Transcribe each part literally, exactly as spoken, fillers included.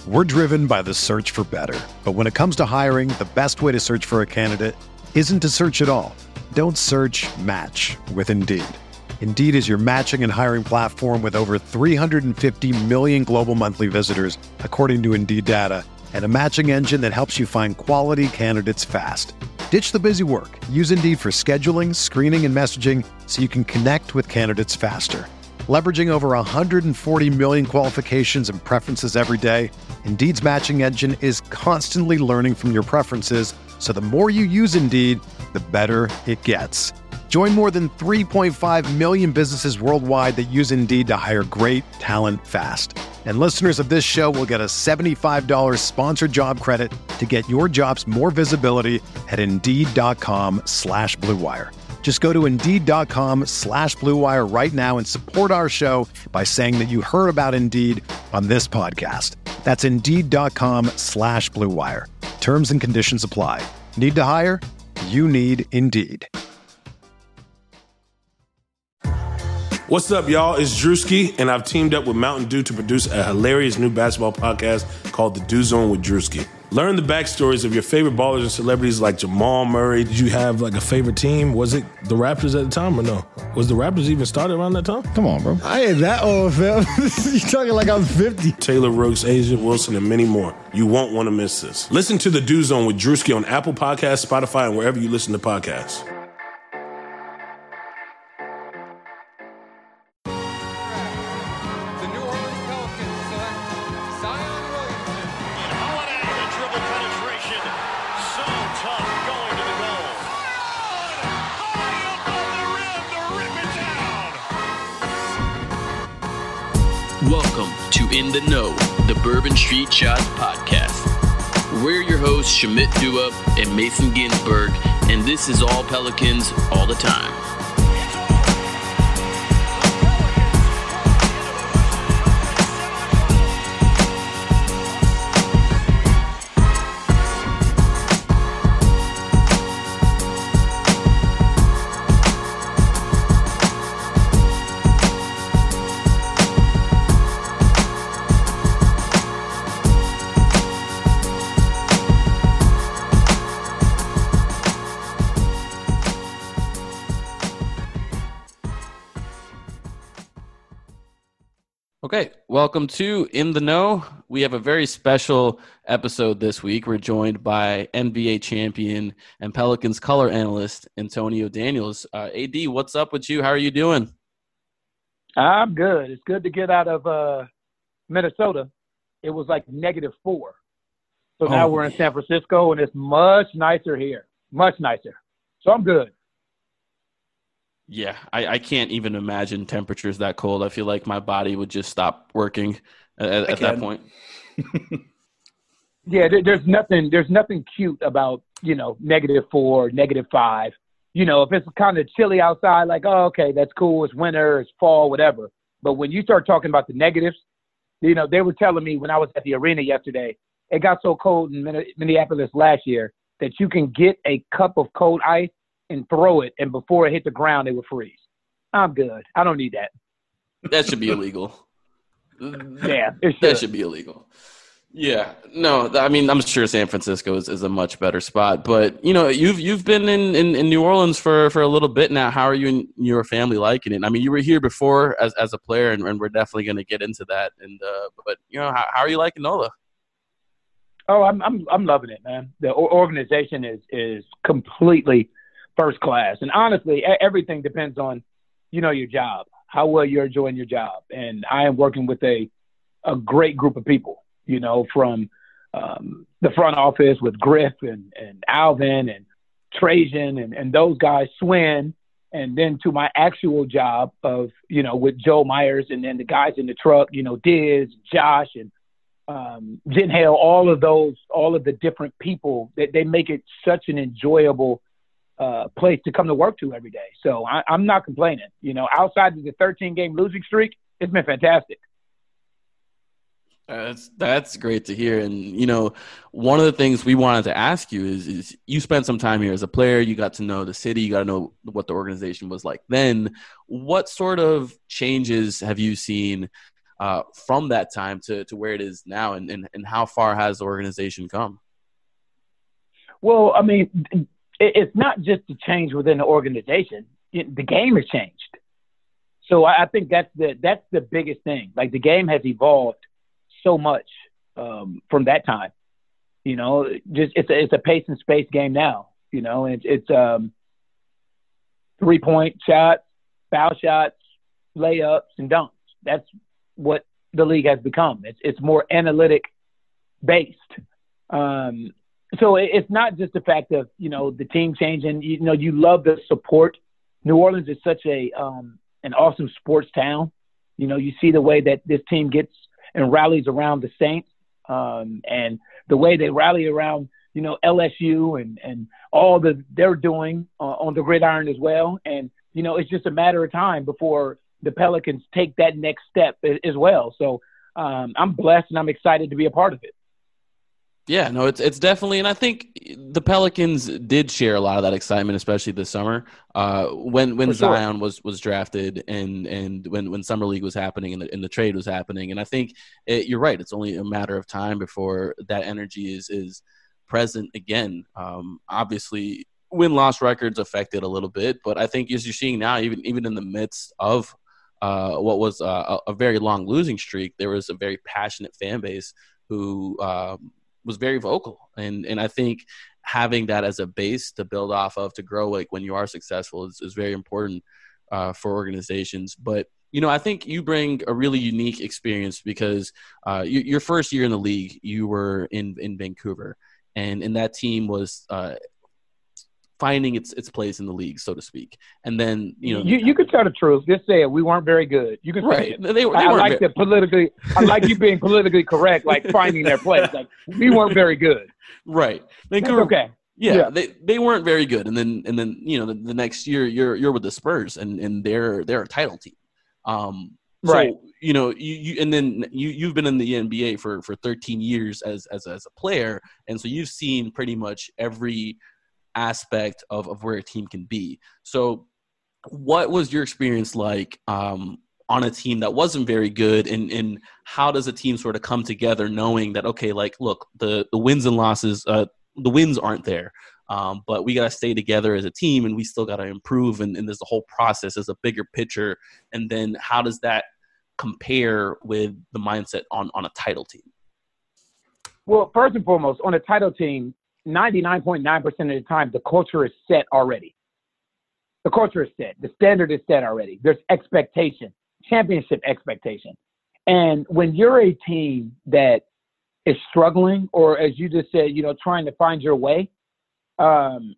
We're driven by the search for better. But when it comes to hiring, the best way to search for a candidate isn't to search at all. Don't search, match with Indeed. Indeed is your matching and hiring platform with over three hundred fifty million global monthly visitors, according to Indeed data, and a matching engine that helps you find quality candidates fast. Ditch the busy work. Use Indeed for scheduling, screening, and messaging so you can connect with candidates faster. Leveraging over one hundred forty million qualifications and preferences every day, Indeed's matching engine is constantly learning from your preferences, so the more you use Indeed, the better it gets. Join more than three point five million businesses worldwide that use Indeed to hire great talent fast. And listeners of this show will get a seventy-five dollars sponsored job credit to get your jobs more visibility at Indeed.com slash Blue Wire. Just go to Indeed.com slash Blue Wire right now and support our show by saying that you heard about Indeed on this podcast. That's Indeed.com slash Blue Wire. Terms and conditions apply. Need to hire? You need Indeed. What's up, y'all? It's Drewski, and I've teamed up with Mountain Dew to produce a hilarious new basketball podcast called The Dew Zone with Drewski. Learn the backstories of your favorite ballers and celebrities like Jamal Murray. Did you have like a favorite team? Was it the Raptors at the time or no? Was the Raptors even started around that time? Come on, bro. I ain't that old, fam. You talking like I'm fifty. Taylor Rooks, Asia Wilson, and many more. You won't want to miss this. Listen to The Dew Zone with Drewski on Apple Podcasts, Spotify, and wherever you listen to podcasts. Welcome to In the Know, the Bourbon Street Shots podcast. We're your hosts, Shamit Duup and Mason Ginsberg, and this is all Pelicans all the time. Okay, welcome to In the Know. We have a very special episode this week. We're joined by N B A champion and Pelicans color analyst Antonio Daniels. Uh, A D, what's up with you? How are you doing? I'm good. It's good to get out of uh, Minnesota. It was like negative four. So now oh, we're in San Francisco, and it's much nicer here. Much nicer. So I'm good. Yeah, I, I can't even imagine temperatures that cold. I feel like my body would just stop working at, at that point. Yeah, there, there's nothing there's nothing cute about, you know, negative four, negative five. You know, if it's kind of chilly outside, like, oh, okay, that's cool. It's winter, it's fall, whatever. But when you start talking about the negatives, you know, they were telling me when I was at the arena yesterday, it got so cold in Minneapolis last year that you can get a cup of cold ice and throw it, and before it hit the ground, it would freeze. I'm good. I don't need that. That should be illegal. Yeah, it should. That should be illegal. Yeah. No, I mean, I'm sure San Francisco is, is a much better spot. But, you know, you've you've been in, in, in New Orleans for, for a little bit now. How are you and your family liking it? I mean, you were here before as, as a player, and, and we're definitely going to get into that. And uh, But, you know, how, how are you liking NOLA? Oh, I'm I'm I'm loving it, man. The organization is is completely first class. And honestly, everything depends on, you know, your job, how well you're enjoying your job. And I am working with a, a great group of people, you know, from um, the front office with Griff and, and Alvin and Trajan and, and those guys, Swin, and then to my actual job of, you know, with Joe Myers and then the guys in the truck, you know, Diz, Josh, and um, Jen Hale, all of those, all of the different people that they make it such an enjoyable Uh, place to come to work to every day. So I, I'm not complaining. You know, outside of the thirteen-game losing streak, it's been fantastic. That's that's great to hear. And, you know, one of the things we wanted to ask you is, is you spent some time here as a player. You got to know the city. You got to know what the organization was like then. What sort of changes have you seen uh, from that time to, to where it is now, and, and, and how far has the organization come? Well, I mean, it's not just the change within the organization. The game has changed. So I think that's the that's the biggest thing. Like, the game has evolved so much um, from that time. You know, just it's a, it's a pace and space game now. You know, and it's, it's um, three point shots, foul shots, layups, and dunks. That's what the league has become. It's it's more analytic based. Um, so it, it's not just the fact of, you know, the team changing. You know, you love the support. New Orleans is such a um, an awesome sports town. You know, you see the way that this team gets and rallies around the Saints, um, and the way they rally around, you know, L S U and, and all that they're doing uh, on the gridiron as well. And, you know, it's just a matter of time before the Pelicans take that next step as well. So um, I'm blessed and I'm excited to be a part of it. Yeah, no, it's it's definitely, and I think the Pelicans did share a lot of that excitement, especially this summer, uh, when when sure. Zion was was drafted and and when, when Summer League was happening and the, and the trade was happening. And I think it, you're right; it's only a matter of time before that energy is is present again. Um, obviously, win-loss records affected a little bit, but I think as you're seeing now, even even in the midst of uh, what was a, a very long losing streak, there was a very passionate fan base who um, was very vocal. And and I think having that as a base to build off of, to grow, like when you are successful, is, is very important uh, for organizations. But, you know, I think you bring a really unique experience because uh, you, your first year in the league, you were in, in Vancouver. And, and that team was uh, finding its its place in the league, so to speak. And then, you know, you, you could tell the truth. Just say it. We weren't very good. You can say right. it. They, they I, I like very- the politically. I like you being politically correct, like finding their place. Like, we weren't very good. Right. That's Vancouver, okay. Yeah, Yeah. they they weren't very good. And then and then you know the, the next year you're you're with the Spurs and, and they're they're a title team. Um, so, Right. You know, you, you and then you you've been in the N B A for, for thirteen years as as as a player, and so you've seen pretty much every aspect of, of where a team can be. So what was your experience like um, on a team that wasn't very good, and, and how does a team sort of come together knowing that, okay, like, look, the, the wins and losses, uh, the wins aren't there, um, but we got to stay together as a team and we still got to improve, and, and there's the whole process as a bigger picture. And then how does that compare with the mindset on, on a title team? Well, first and foremost, on a title team, ninety-nine point nine percent of the time, the culture is set already. The culture is set. The standard is set already. There's expectation, championship expectation. And when you're a team that is struggling, or as you just said, you know, trying to find your way, um,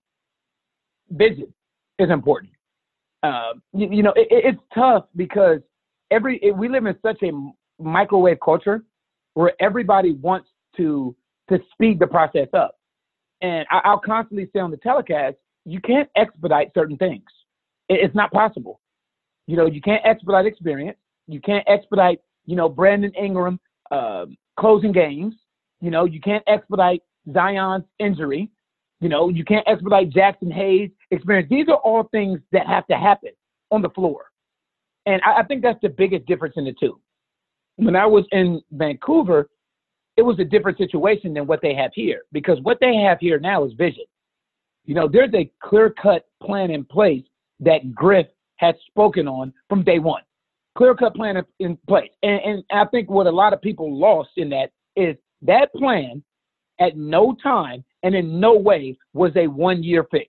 vision is important. Um, you, you know, it, it's tough because every it, we live in such a microwave culture where everybody wants to to speed the process up. And I, I'll constantly say on the telecast, you can't expedite certain things. It, it's not possible. You know, you can't expedite experience. You can't expedite, you know, Brandon Ingram uh, closing games. You know, you can't expedite Zion's injury. You know, you can't expedite Jackson Hayes' experience. These are all things that have to happen on the floor. And I, I think that's the biggest difference in the two. When I was in Vancouver, it was a different situation than what they have here, because what they have here now is vision. You know, there's a clear-cut plan in place that Griff had spoken on from day one. Clear-cut plan in place. And, and I think what a lot of people lost in that is that plan at no time and in no way was a one-year fix.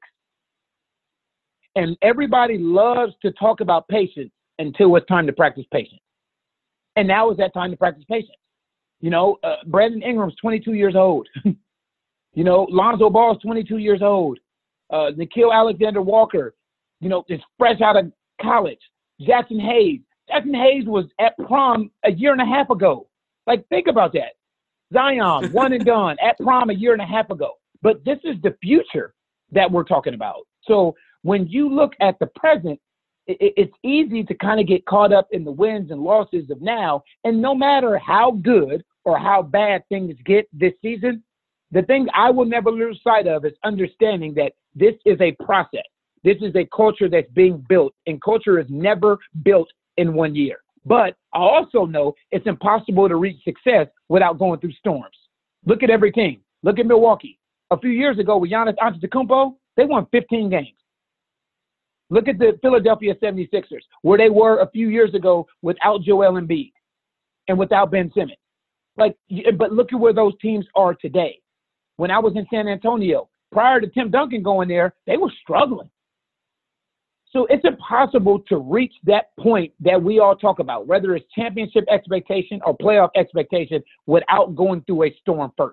And everybody loves to talk about patience until it's time to practice patience. And now is that time to practice patience. You know, uh, Brandon Ingram's twenty-two years old. You know, Lonzo Ball's twenty-two years old. Uh, Nickeil Alexander-Walker, you know, is fresh out of college. Jackson Hayes. Jackson Hayes was at prom a year and a half ago. Like, think about that. Zion, one and done, at prom a year and a half ago. But this is the future that we're talking about. So when you look at the present, it, it's easy to kind of get caught up in the wins and losses of now. And no matter how good or how bad things get this season, the thing I will never lose sight of is understanding that this is a process. This is a culture that's being built, and culture is never built in one year. But I also know it's impossible to reach success without going through storms. Look at every team. Look at Milwaukee. A few years ago with Giannis Antetokounmpo, they won fifteen games. Look at the Philadelphia seventy-sixers, where they were a few years ago without Joel Embiid and without Ben Simmons. Like, but look at where those teams are today. When I was in San Antonio, prior to Tim Duncan going there, they were struggling. So it's impossible to reach that point that we all talk about, whether it's championship expectation or playoff expectation, without going through a storm first.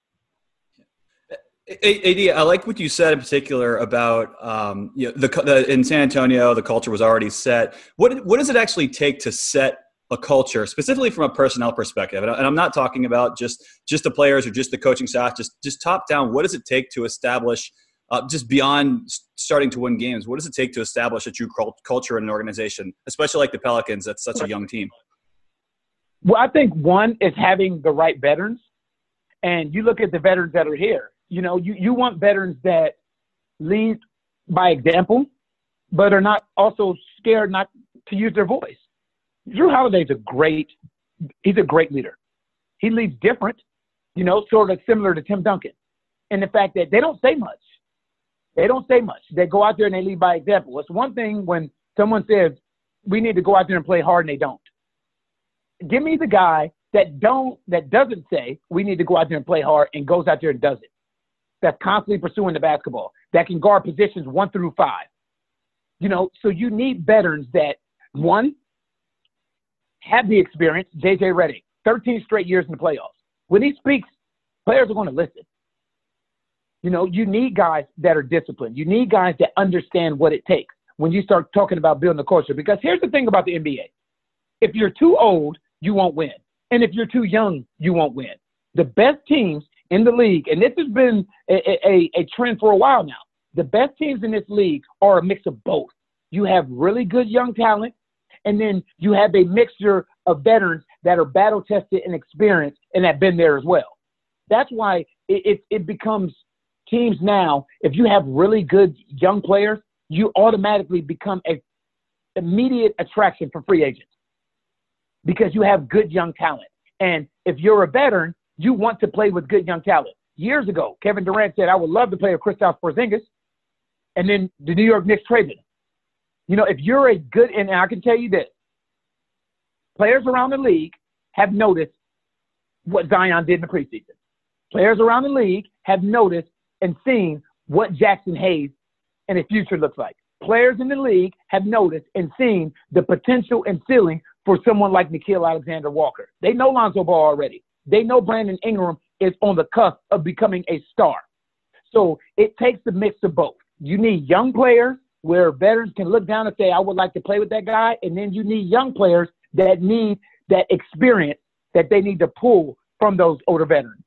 A D, I like what you said in particular about um, you know, the, the in San Antonio, the culture was already set. What what does it actually take to set a culture, specifically from a personnel perspective? And I'm not talking about just just the players or just the coaching staff, just just top down. What does it take to establish, uh, just beyond starting to win games, what does it take to establish a true culture in an organization, especially like the Pelicans, that's such a young team? Well, I think one is having the right veterans. And you look at the veterans that are here. You know, you, you want veterans that lead by example, but are not also scared not to use their voice. Jrue Holiday's a great, he's a great leader. He leads different, you know, sort of similar to Tim Duncan. And the fact that they don't say much. They don't say much. They go out there and they lead by example. It's one thing when someone says, we need to go out there and play hard, and they don't. Give me the guy that don't, that doesn't say, we need to go out there and play hard, and goes out there and does it. That's constantly pursuing the basketball, that can guard positions one through five. You know, so you need veterans that, one, have the experience. J J Redick, thirteen straight years in the playoffs. When he speaks, players are going to listen. You know, you need guys that are disciplined. You need guys that understand what it takes when you start talking about building a culture. Because here's the thing about the N B A. If you're too old, you won't win. And if you're too young, you won't win. The best teams in the league, and this has been a, a, a trend for a while now, the best teams in this league are a mix of both. You have really good young talent, and then you have a mixture of veterans that are battle-tested and experienced and have been there as well. That's why it, it, it becomes teams now, if you have really good young players, you automatically become an immediate attraction for free agents because you have good young talent. And if you're a veteran, you want to play with good young talent. Years ago, Kevin Durant said, I would love to play with Kristaps Porzingis, and then the New York Knicks traded him. You know, if you're a good – and I can tell you this, players around the league have noticed what Zion did in the preseason. Players around the league have noticed and seen what Jackson Hayes and his future looks like. Players in the league have noticed and seen the potential and ceiling for someone like Nickeil Alexander-Walker. They know Lonzo Ball already. They know Brandon Ingram is on the cusp of becoming a star. So it takes a mix of both. You need young players where veterans can look down and say, I would like to play with that guy. And then you need young players that need that experience that they need to pull from those older veterans.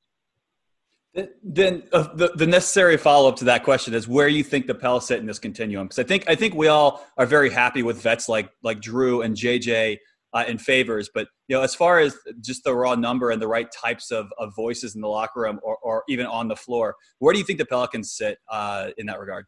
Then uh, the, the necessary follow-up to that question is where you think the Pels sit in this continuum. Because I think I think we all are very happy with vets like like Jrue and J J uh, in Favors. But you know, as far as just the raw number and the right types of, of voices in the locker room or, or even on the floor, where do you think the Pelicans sit uh, in that regard?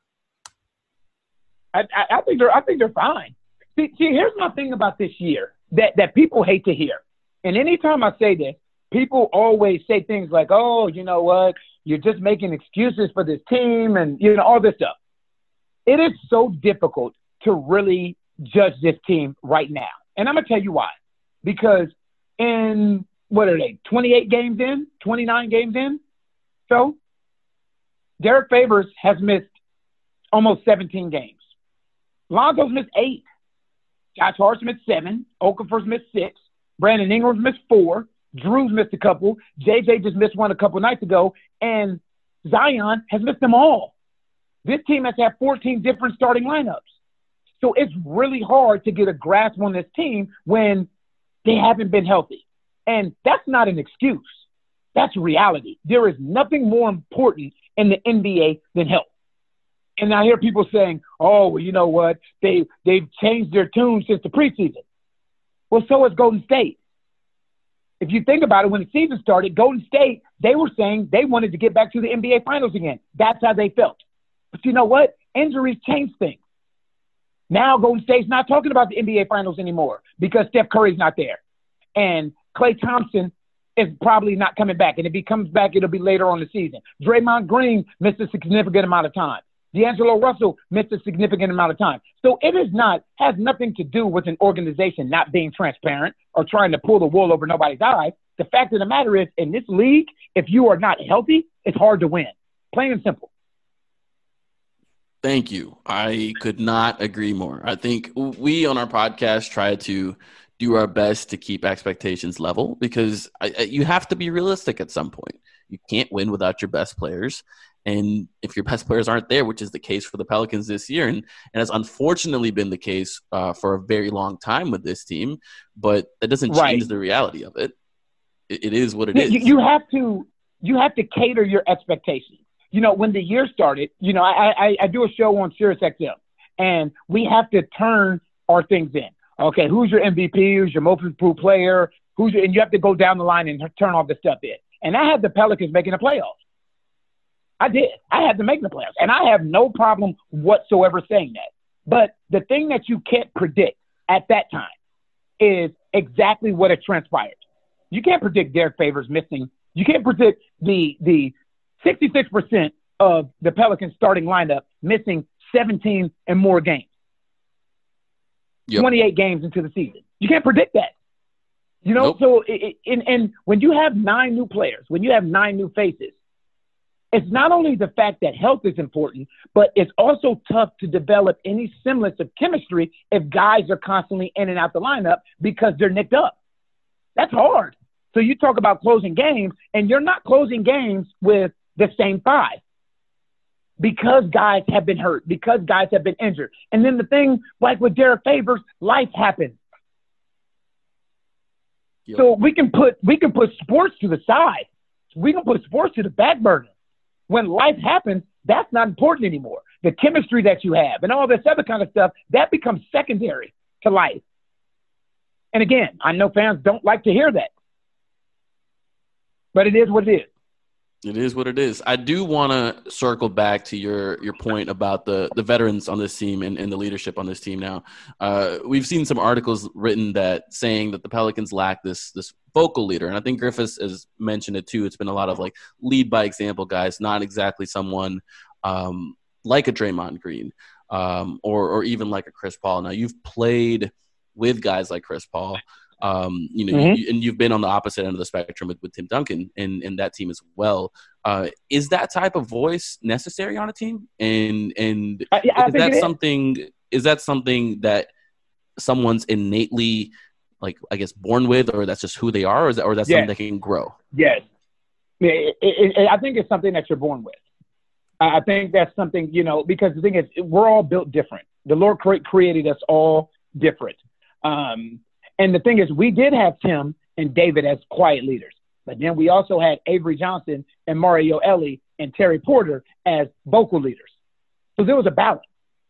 I, I think they're I think they're fine. See, see, here's my thing about this year that, that people hate to hear. And anytime I say this, people always say things like, oh, you know what, you're just making excuses for this team and, you know, all this stuff. It is so difficult to really judge this team right now. And I'm going to tell you why. Because in, what are they, twenty-eight games in, twenty-nine games in? So Derek Favors has missed almost seventeen games. Lonzo's missed eight. Josh Hart's missed seven. Okafor's missed six. Brandon Ingram's missed four. Drew's missed a couple. J J just missed one a couple nights ago. And Zion has missed them all. This team has had fourteen different starting lineups. So it's really hard to get a grasp on this team when they haven't been healthy. And that's not an excuse. That's reality. There is nothing more important in the N B A than health. And I hear people saying, oh, well, you know what? They, they've changed their tune since the preseason. Well, so has Golden State. If you think about it, when the season started, Golden State, they were saying they wanted to get back to the N B A Finals again. That's how they felt. But you know what? Injuries change things. Now Golden State's not talking about the N B A Finals anymore because Steph Curry's not there. And Klay Thompson is probably not coming back. And if he comes back, it'll be later on in the season. Draymond Green missed a significant amount of time. D'Angelo Russell missed a significant amount of time. So it is not, has nothing to do with an organization not being transparent or trying to pull the wool over nobody's eyes. The fact of the matter is, in this league, if you are not healthy, it's hard to win. Plain and simple. Thank you. I could not agree more. I think we on our podcast try to do our best to keep expectations level because I, I, you have to be realistic at some point. You can't win without your best players. And if your best players aren't there, which is the case for the Pelicans this year, and, and has unfortunately been the case uh, for a very long time with this team, but that doesn't change right. the reality of it. It, it is what it you, is. You have to you have to cater your expectations. You know, when the year started, you know, I, I, I do a show on Sirius X M, and we have to turn our things in. Okay, who's your M V P? Who's your most improved player? Who's your, and you have to go down the line and turn all the stuff in. And I had the Pelicans making the playoffs. I did. I had them making the playoffs. And I have no problem whatsoever saying that. But the thing that you can't predict at that time is exactly what had transpired. You can't predict Derek Favors missing. You can't predict the the sixty-six percent of the Pelicans starting lineup missing seventeen and more games. Yep. twenty-eight games into the season. You can't predict that. You know, nope. so it, it, and, and when you have nine new players, when you have nine new faces, it's not only the fact that health is important, but it's also tough to develop any semblance of chemistry if guys are constantly in and out the lineup because they're nicked up. That's hard. So you talk about closing games, and you're not closing games with the same five because guys have been hurt, because guys have been injured. And then the thing, like with Derek Favors, life happens. Yep. So we can put we can put sports to the side. We can put sports to the back burner. When life happens, that's not important anymore. The chemistry that you have and all this other kind of stuff, that becomes secondary to life. And again, I know fans don't like to hear that. But it is what it is. It is what it is. I do want to circle back to your your point about the, the veterans on this team and, and the leadership on this team now. Uh, we've seen some articles written that saying that the Pelicans lack this this vocal leader. And I think Griffiths has mentioned it too. It's been a lot of like lead by example guys, not exactly someone um, like a Draymond Green um, or or even like a Chris Paul. Now, you've played with guys like Chris Paul. Um, you know, mm-hmm. you, and you've been on the opposite end of the spectrum with, with Tim Duncan and, and that team as well. Uh, is that type of voice necessary on a team? And and I, I is that is. something? Is that something that someone's innately, like I guess, born with, or that's just who they are, or is that, or that's yes. something that can grow? Yes, it, it, it, I think it's something that you're born with. I think that's something, you know, because the thing is, we're all built different. The Lord cre- created us all different. Um, And the thing is, we did have Tim and David as quiet leaders, but then we also had Avery Johnson and Mario Elie and Terry Porter as vocal leaders. So there was a balance.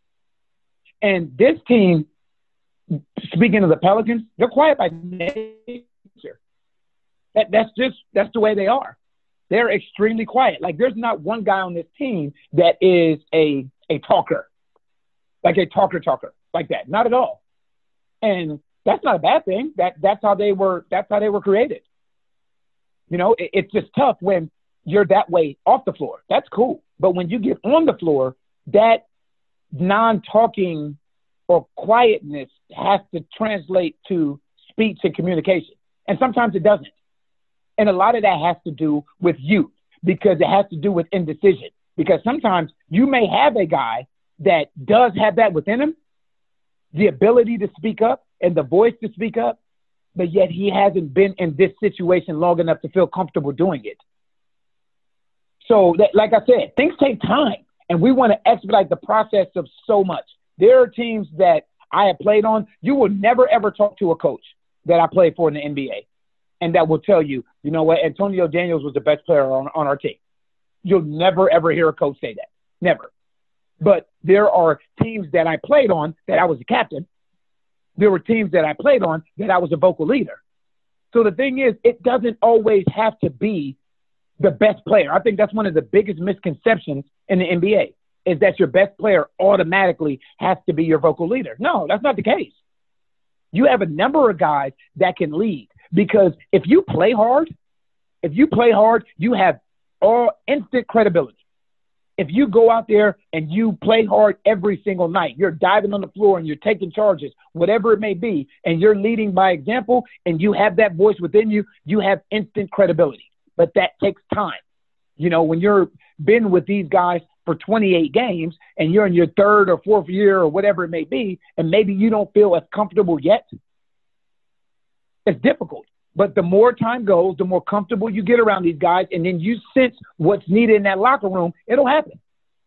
And this team, speaking of the Pelicans, they're quiet by nature. That, that's just, that's the way they are. They're extremely quiet. Like there's not one guy on this team that is a, a talker, like a talker talker like that. Not at all. And that's not a bad thing. That that's how they were. That's how they were created. You know, it, it's just tough when you're that way off the floor. That's cool, but when you get on the floor, that non-talking or quietness has to translate to speech and communication, and sometimes it doesn't. And a lot of that has to do with youth because it has to do with indecision. Because sometimes you may have a guy that does have that within him, the ability to speak up and the voice to speak up, but yet he hasn't been in this situation long enough to feel comfortable doing it. So, that, like I said, things take time, and we want to expedite the process of so much. There are teams that I have played on. You will never, ever talk to a coach that I played for in the N B A, and that will tell you, you know what, Antonio Daniels was the best player on, on our team. You'll never, ever hear a coach say that. Never. But there are teams that I played on that I was a captain. There were teams that I played on that I was a vocal leader. So the thing is, it doesn't always have to be the best player. I think that's one of the biggest misconceptions in the N B A. is that your best player automatically has to be your vocal leader. No, that's not the case. You have a number of guys that can lead, because if you play hard, if you play hard, you have all instant credibility. If you go out there and you play hard every single night, you're diving on the floor and you're taking charges, whatever it may be, and you're leading by example, and you have that voice within you, you have instant credibility. But that takes time. You know, when you're been with these guys for twenty-eight games and you're in your third or fourth year or whatever it may be, and maybe you don't feel as comfortable yet, it's difficult. But the more time goes, the more comfortable you get around these guys, and then you sense what's needed in that locker room, it'll happen.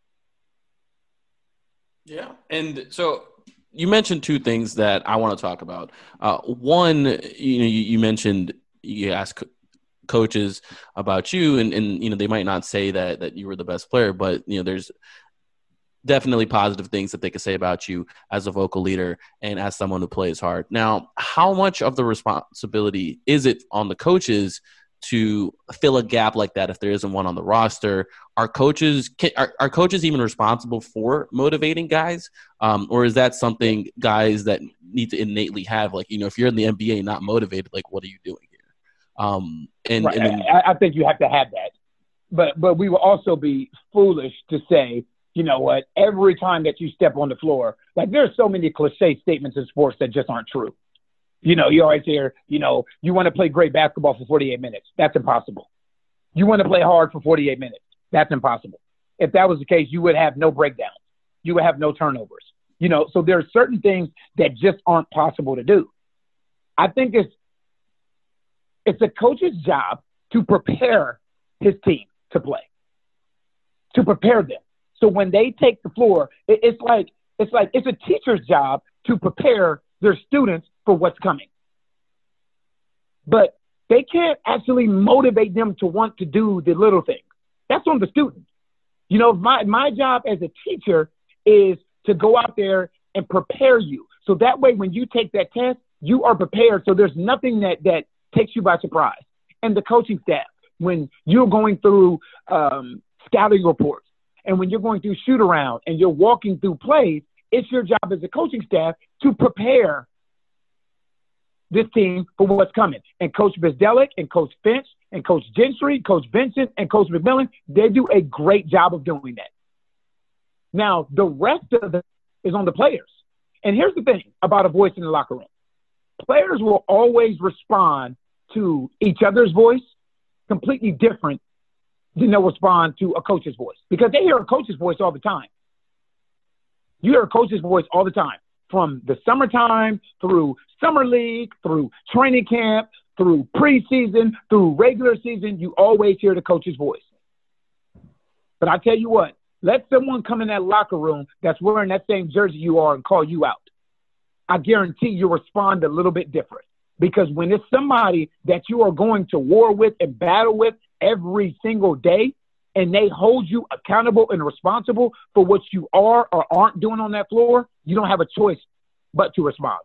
Yeah. And so you mentioned two things that I want to talk about. Uh, one, you know, you, you mentioned you asked coaches about you, and, and, you know, they might not say that, that you were the best player, but, you know, there's definitely positive things that they could say about you as a vocal leader and as someone who plays hard. Now, how much of the responsibility is it on the coaches to fill a gap like that if there isn't one on the roster? Are coaches can, are, are coaches even responsible for motivating guys, um, or is that something guys that need to innately have? Like, you know, if you're in the N B A not motivated, like, what are you doing here? Um, and, right. and then, I, I think you have to have that, but but we will also be foolish to say, you know what, every time that you step on the floor, like, there's so many cliche statements in sports that just aren't true. You know, you always hear, you know, you want to play great basketball for forty-eight minutes. That's impossible. You want to play hard for forty-eight minutes. That's impossible. If that was the case, you would have no breakdowns. You would have no turnovers. You know, so there are certain things that just aren't possible to do. I think it's, it's a coach's job to prepare his team to play, to prepare them. So when they take the floor, it, it's like it's like it's a teacher's job to prepare their students for what's coming. But they can't actually motivate them to want to do the little things. That's on the student. You know, my my job as a teacher is to go out there and prepare you. So that way, when you take that test, you are prepared. So there's nothing that that takes you by surprise. And the coaching staff, when you're going through um, scouting reports, and when you're going through shoot around and you're walking through plays, it's your job as a coaching staff to prepare this team for what's coming. And Coach Bizdelic and Coach Finch and Coach Gentry, Coach Vincent and Coach McMillan, they do a great job of doing that. Now, the rest of it is on the players. And here's the thing about a voice in the locker room. Players will always respond to each other's voice completely different than they'll respond to a coach's voice, because they hear a coach's voice all the time. You hear a coach's voice all the time, from the summertime through summer league, through training camp, through preseason, through regular season. You always hear the coach's voice. But I tell you what, let someone come in that locker room that's wearing that same jersey you are and call you out. I guarantee you'll respond a little bit different, because when it's somebody that you are going to war with and battle with every single day, and they hold you accountable and responsible for what you are or aren't doing on that floor, you don't have a choice but to respond.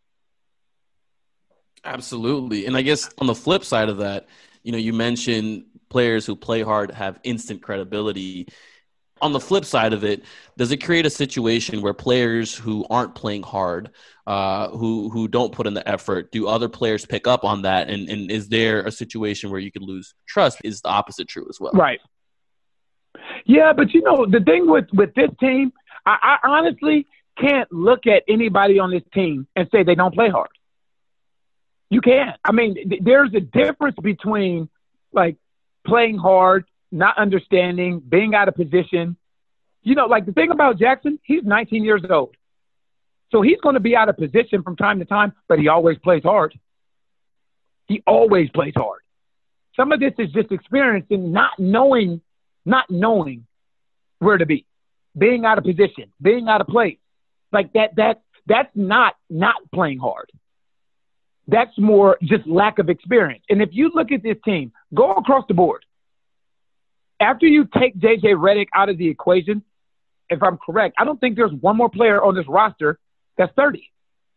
Absolutely. And I guess on the flip side of that, you know, you mentioned players who play hard have instant credibility. On the flip side of it, does it create a situation where players who aren't playing hard, uh, who who don't put in the effort, do other players pick up on that? And, and is there a situation where you could lose trust? Is the opposite true as well? Right. Yeah, but, you know, the thing with, with this team, I, I honestly can't look at anybody on this team and say they don't play hard. You can't. I mean, th- there's a difference between, like, playing hard, not understanding, being out of position. You know, like, the thing about Jackson, he's nineteen years old. So he's going to be out of position from time to time, but he always plays hard. He always plays hard. Some of this is just experience in not knowing, not knowing where to be, being out of position, being out of place. Like that, that, that's not not playing hard. That's more just lack of experience. And if you look at this team, go across the board. After you take J J Redick out of the equation, if I'm correct, I don't think there's one more player on this roster that's thirty.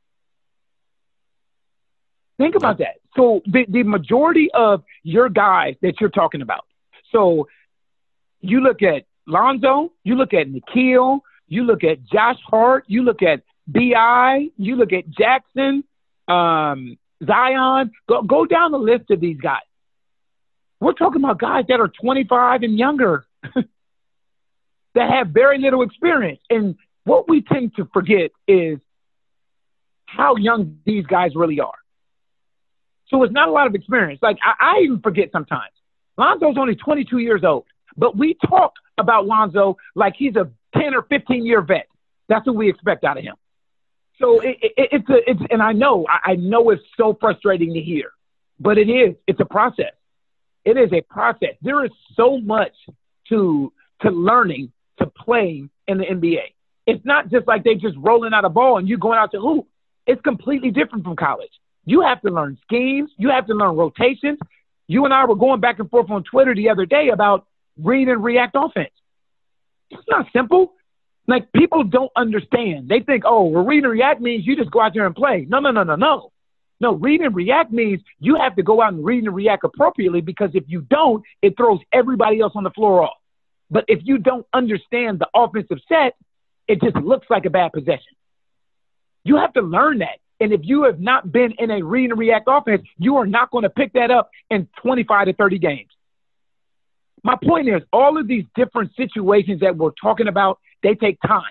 Think about that. So the, the majority of your guys that you're talking about, so you look at Lonzo, you look at Nikhil, you look at Josh Hart, you look at B I, you look at Jackson, um, Zion. Go, go down the list of these guys. We're talking about guys that are twenty-five and younger that have very little experience. And what we tend to forget is how young these guys really are. So it's not a lot of experience. Like, I, I even forget sometimes. Lonzo's only twenty-two years old, but we talk about Lonzo like he's a ten or fifteen-year vet. That's what we expect out of him. So it, it, it's a, it's, and I know, I know it's so frustrating to hear, but it is. It's a process. It is a process. There is so much to to learning, to playing in the N B A. It's not just like they just rolling out a ball and you going out to hoop. It's completely different from college. You have to learn schemes. You have to learn rotations. You and I were going back and forth on Twitter the other day about read and react offense. It's not simple. Like, people don't understand. They think, oh, well, read and react means you just go out there and play. No, no, no, no, no. No, read and react means you have to go out and read and react appropriately, because if you don't, it throws everybody else on the floor off. But if you don't understand the offensive set, it just looks like a bad possession. You have to learn that. And if you have not been in a read and react offense, you are not going to pick that up in twenty-five to thirty games. My point is, all of these different situations that we're talking about, they take time.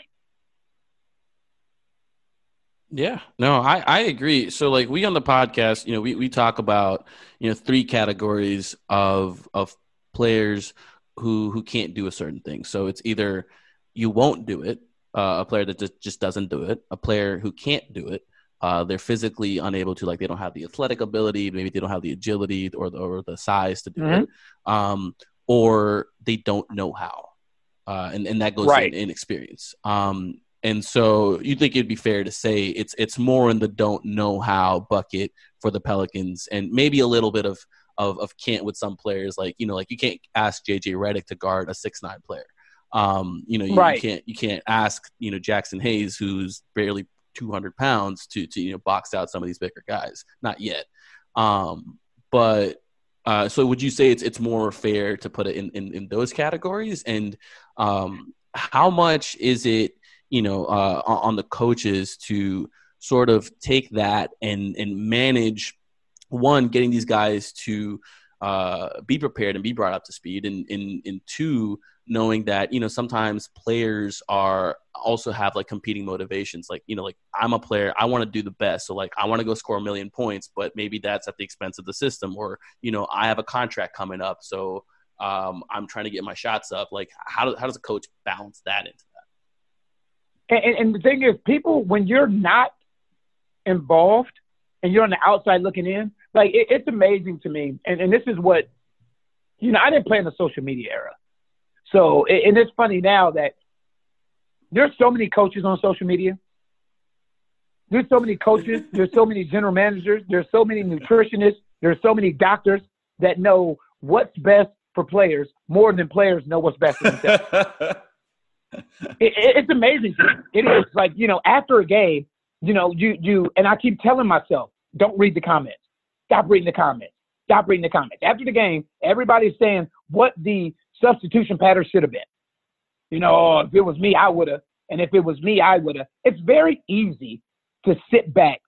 Yeah, no, I, I agree. So, like, we on the podcast, you know, we, we talk about, you know, three categories of of players who who can't do a certain thing. So it's either you won't do it, uh, a player that just, just doesn't do it, a player who can't do it, uh, they're physically unable to, like, they don't have the athletic ability, maybe they don't have the agility or the, or the size to do mm-hmm. it, um, or they don't know how, uh, and, and that goes right. in, in experience. Um, And so you think it'd be fair to say it's it's more in the don't know how bucket for the Pelicans, and maybe a little bit of, of, of can't with some players. Like, you know, like you can't ask J J Redick to guard a six nine player. Um, you know, you, right. you can't you can't ask, you know, Jackson Hayes, who's barely two hundred pounds, to, to, you know, box out some of these bigger guys. Not yet. Um, but uh, so would you say it's it's more fair to put it in, in, in those categories? And um, how much is it, you know, uh, on the coaches to sort of take that and, and manage, one, getting these guys to uh, be prepared and be brought up to speed, and, and, and two, knowing that, you know, sometimes players are also have like competing motivations. Like, you know, like I'm a player, I want to do the best. So like, I want to go score a million points, but maybe that's at the expense of the system, or, you know, I have a contract coming up, so um, I'm trying to get my shots up. Like, how, do, how does a coach balance that into that? And, and the thing is, people, when you're not involved and you're on the outside looking in, like, it, it's amazing to me. And, and this is what, you know, I didn't play in the social media era. So, and it's funny now that there's so many coaches on social media. There's so many coaches. There's so many general managers. There's so many nutritionists. There's so many doctors that know what's best for players more than players know what's best for themselves. it, it, it's amazing to me. It is like, you know, after a game, you know, you, you, and I keep telling myself, don't read the comments. Stop reading the comments. Stop reading the comments. After the game, everybody's saying what the substitution pattern should have been. You know, oh, if it was me, I would have. And if it was me, I would have. It's very easy to sit back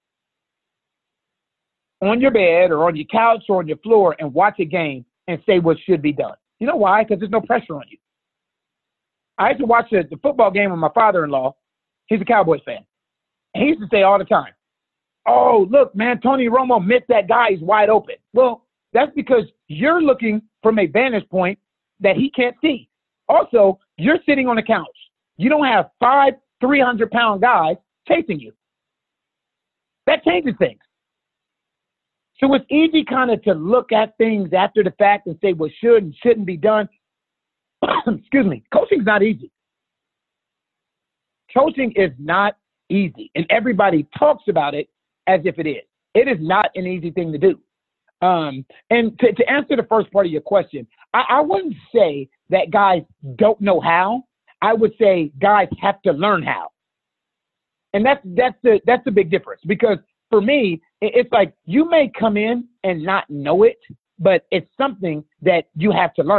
on your bed or on your couch or on your floor and watch a game and say what should be done. You know why? Because there's no pressure on you. I used to watch the, the football game with my father-in-law. He's a Cowboys fan. And he used to say all the time, oh, look, man, Tony Romo missed that guy. He's wide open. Well, that's because you're looking from a vantage point that he can't see. Also, you're sitting on the couch. You don't have five three hundred pound guys chasing you. That changes things. So it's easy kind of to look at things after the fact and say what should and shouldn't be done. Excuse me. Coaching's not easy. Coaching is not easy. And everybody talks about it as if it is. It is not an easy thing to do. Um, and to, to answer the first part of your question, I, I wouldn't say that guys don't know how. I would say guys have to learn how. And that's that's the that's the big difference, because for me, it, it's like you may come in and not know it, but it's something that you have to learn.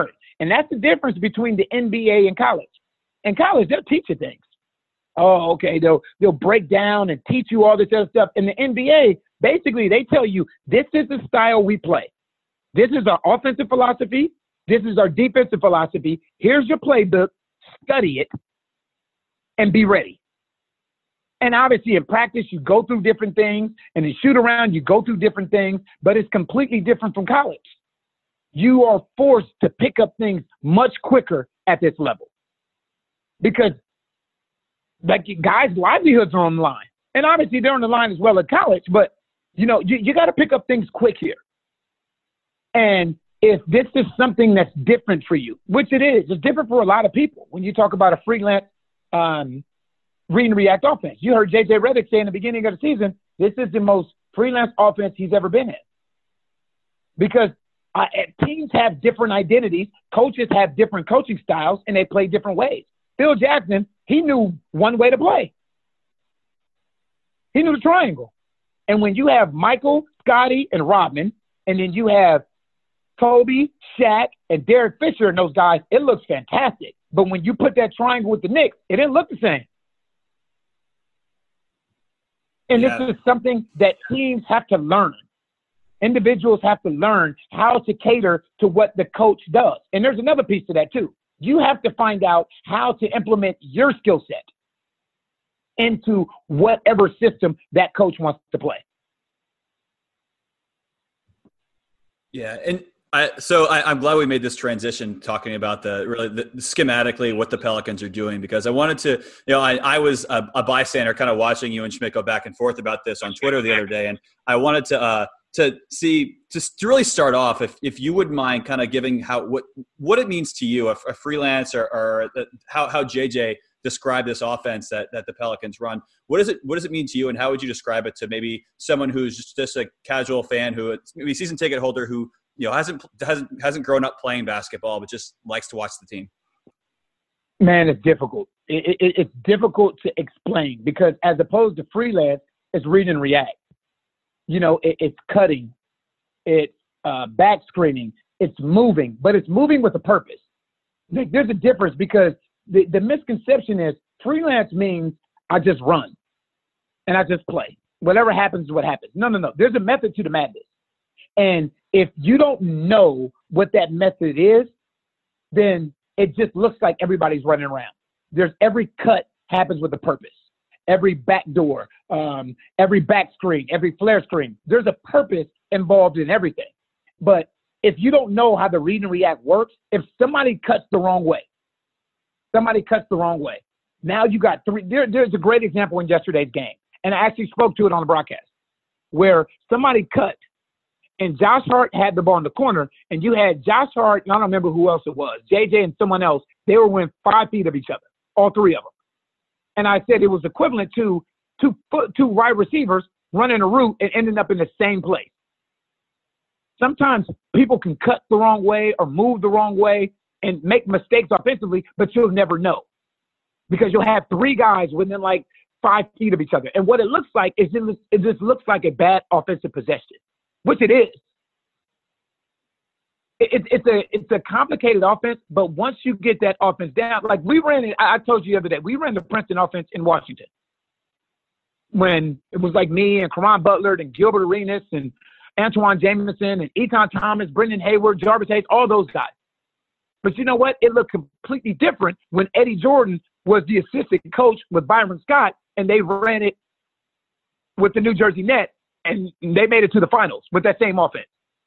And that's the difference between the N B A and college. In college, they'll teach you things. Oh, okay, they'll they'll break down and teach you all this other stuff. In the N B A, basically, they tell you, this is the style we play. This is our offensive philosophy. This is our defensive philosophy. Here's your playbook. Study it and be ready. And obviously, in practice, you go through different things. And in shoot around, you go through different things. But it's completely different from college. You are forced to pick up things much quicker at this level. Because like guys' livelihoods are on the line. And obviously they're on the line as well at college, but you know, you, you got to pick up things quick here. And if this is something that's different for you, which it is, it's different for a lot of people. When you talk about a freelance um, read and react offense, you heard J J Redick say in the beginning of the season, this is the most freelance offense he's ever been in. Because uh, teams have different identities, coaches have different coaching styles, and they play different ways. Phil Jackson, he knew one way to play. He knew the triangle. And when you have Michael, Scottie, and Rodman, and then you have Kobe, Shaq, and Derek Fisher and those guys, it looks fantastic. But when you put that triangle with the Knicks, it didn't look the same. And yeah. This is something that teams have to learn. Individuals have to learn how to cater to what the coach does. And there's another piece to that too. You have to find out how to implement your skill set into whatever system that coach wants to play. Yeah, and I, so I, I'm glad we made this transition talking about the really the, schematically what the Pelicans are doing, because I wanted to, you know, I, I was a, a bystander kind of watching you and Schmidt go back and forth about this on Twitter the other day, and I wanted to uh, to see just to really start off, if if you wouldn't mind kind of giving how what what it means to you, a, a freelance or, or the, how how J J described this offense that that the Pelicans run. What does it what does it mean to you, and how would you describe it to maybe someone who's just, just a casual fan, who maybe season ticket holder who you know hasn't hasn't hasn't grown up playing basketball but just likes to watch the team? Man, it's difficult. It, it, it's difficult to explain, because as opposed to freelance, it's read and react. You know, it, it's cutting, it's uh, back screening, it's moving, but it's moving with a purpose. There's a difference, because the, the misconception is freelance means I just run and I just play. Whatever happens is what happens. No, no, no. There's a method to the madness. And if you don't know what that method is, then it just looks like everybody's running around. There's every cut happens with a purpose. Every back door, um, every back screen, every flare screen. There's a purpose involved in everything. But if you don't know how the read and react works, if somebody cuts the wrong way, somebody cuts the wrong way. Now you got three. There, there's a great example in yesterday's game, and I actually spoke to it on the broadcast, where somebody cut, and Josh Hart had the ball in the corner, and you had Josh Hart, and I don't remember who else it was, J J and someone else. They were within five feet of each other, all three of them. And I said it was equivalent to two, two wide receivers running a route and ending up in the same place. Sometimes people can cut the wrong way or move the wrong way and make mistakes offensively, but you'll never know, because you'll have three guys within like five feet of each other. And what it looks like is it, it just looks like a bad offensive possession, which it is. It, it's a it's a complicated offense, but once you get that offense down, like we ran it, I told you the other day, we ran the Princeton offense in Washington when it was like me and Caron Butler and Gilbert Arenas and Antoine Jamison and Eton Thomas, Brendan Hayward, Jarvis Hayes, all those guys. But you know what? It looked completely different when Eddie Jordan was the assistant coach with Byron Scott, and they ran it with the New Jersey Nets, and they made it to the finals with that same offense.